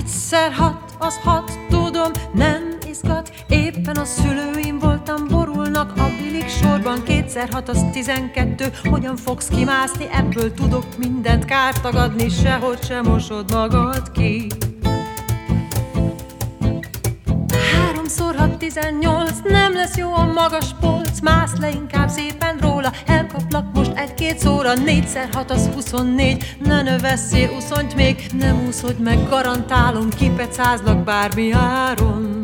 Egyszer hat, az hat, tudom, nem izgat. Éppen a szülőim voltam, borulnak a bilik sorban. 2x6 az 12, hogyan fogsz kimászni? Ebből tudok mindent, kárt tagadni, sehogy sem mosod magad ki. 3x6 18, nem lesz jó a magas polc. Mász le inkább szépen róla, elkaplak most 1-2 szóra. 4x6 az 24, ne növesszél uszonyt még. Nem úszod meg, garantálom, kipecázlak bármi áron.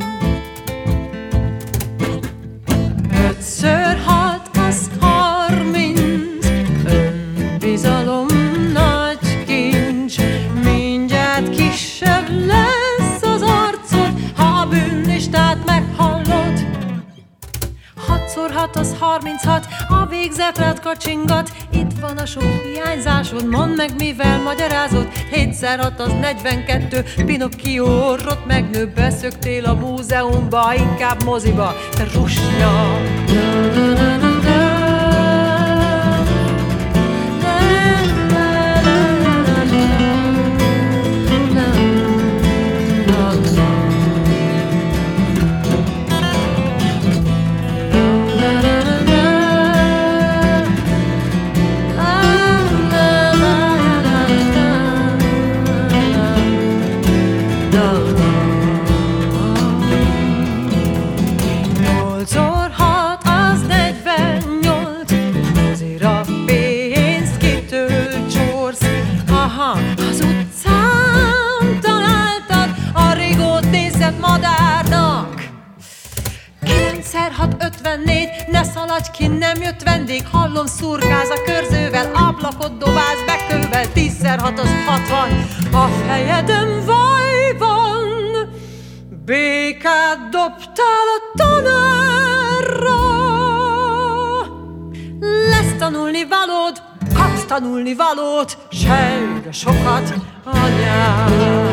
5x6 az 30, önbizalom nagy kincs. Mindjárt kisebb lesz az arcod, ha a bűnlistát meghallod. 6x6 az 36, a végzetet kacsingat. Itt van a sok hiányzásod, mondd meg, mivel magyarázod. 7x6 az 42, Pinocchio orrot megnő. Beszöktél a múzeumba, inkább moziba, te rusnya. Az utcán találtad a rigót nézett madárnak. 9x6 54, ne szaladj ki, nem jött vendég. Hallom, szurkálsz a körzővel, ablakot dobálsz bekővel. 10x6 az 60, a fejedön vaj van. Békát dobtál a tanárra. Lesz tanulni valód, kapsz tanulni valót, sejre sokat anyád.